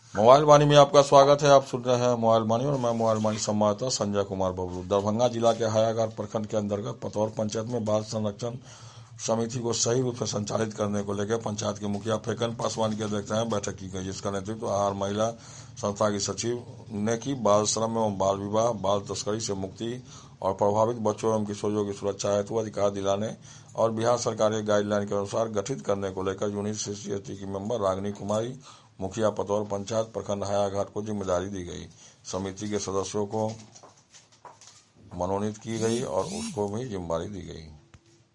Mobile वाणी में आपका स्वागत है। आप सुन रहे हैं मोबाइल वाणी और मैं मोबाइल वाणी संवाददाता संजय कुमार बबलू। दरभंगा जिला के हायाघाट प्रखंड के अंतर्गत पतौर पंचायत में बाल संरक्षण समिति को सही रूप से संचालित करने को लेकर पंचायत के मुखिया फेकन पासवान की अध्यक्षता में बैठक की गई, जिसका नेतृत्व आहार महिला संस्था की सचिव ने की। बाल श्रम एवं बाल विवाह, बाल तस्करी से मुक्ति और प्रभावित बच्चों एवं किशोरियों की सुरक्षा हेतु अधिकार दिलाने और बिहार सरकार के गाइडलाइन के अनुसार गठित करने को लेकर यूनिट CCST की मेंबर रागिनी कुमारी, मुखिया पतौर पंचायत प्रखंड हायाघाट को जिम्मेदारी दी गई। समिति के सदस्यों को मनोनीत की गई और उसको भी जिम्मेदारी दी गई।